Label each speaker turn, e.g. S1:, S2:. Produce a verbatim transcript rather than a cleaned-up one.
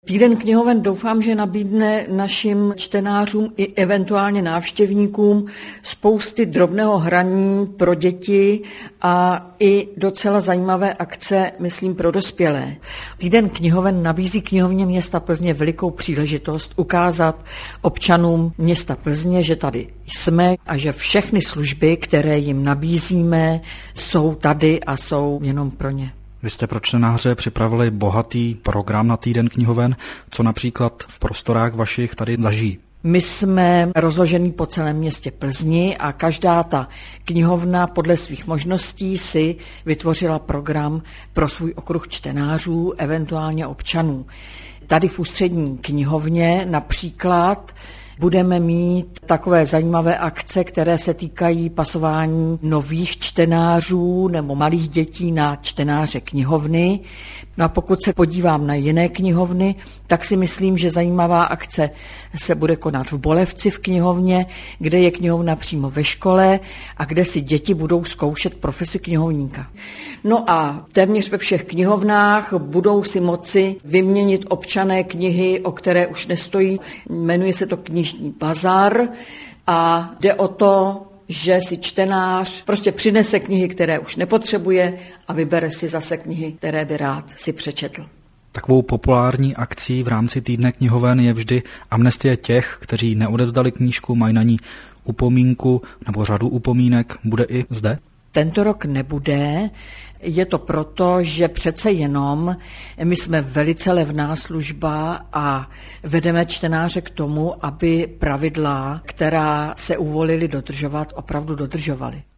S1: Týden knihoven doufám, že nabídne našim čtenářům i eventuálně návštěvníkům spousty drobného hraní pro děti a i docela zajímavé akce, myslím, pro dospělé. Týden knihoven nabízí knihovně města Plzně velikou příležitost ukázat občanům města Plzně, že tady jsme a že všechny služby, které jim nabízíme, jsou tady a jsou jenom pro ně.
S2: Vy jste pro čtenáře připravili bohatý program na týden knihoven, co například v prostorách vašich tady zažijí.
S1: My jsme rozložení po celém městě Plzni a každá ta knihovna podle svých možností si vytvořila program pro svůj okruh čtenářů, eventuálně občanů. Tady v ústřední knihovně například budeme mít takové zajímavé akce, které se týkají pasování nových čtenářů nebo malých dětí na čtenáře knihovny. No a pokud se podívám na jiné knihovny, tak si myslím, že zajímavá akce se bude konat v Bolevci v knihovně, kde je knihovna přímo ve škole a kde si děti budou zkoušet profesi knihovníka. No a téměř ve všech knihovnách budou si moci vyměnit občané knihy, o které už nestojí. Jmenuje se to knižní bazar a jde o to, že si čtenář prostě přinese knihy, které už nepotřebuje a vybere si zase knihy, které by rád si přečetl.
S2: Takovou populární akcí v rámci týdne knihoven je vždy amnestie těch, kteří neodevzdali knížku, mají na ní upomínku nebo řadu upomínek. Bude i zde?
S1: Tento rok nebude. Je to proto, že přece jenom my jsme velice levná služba a vedeme čtenáře k tomu, aby pravidla, která se uvolili dodržovat, opravdu dodržovali.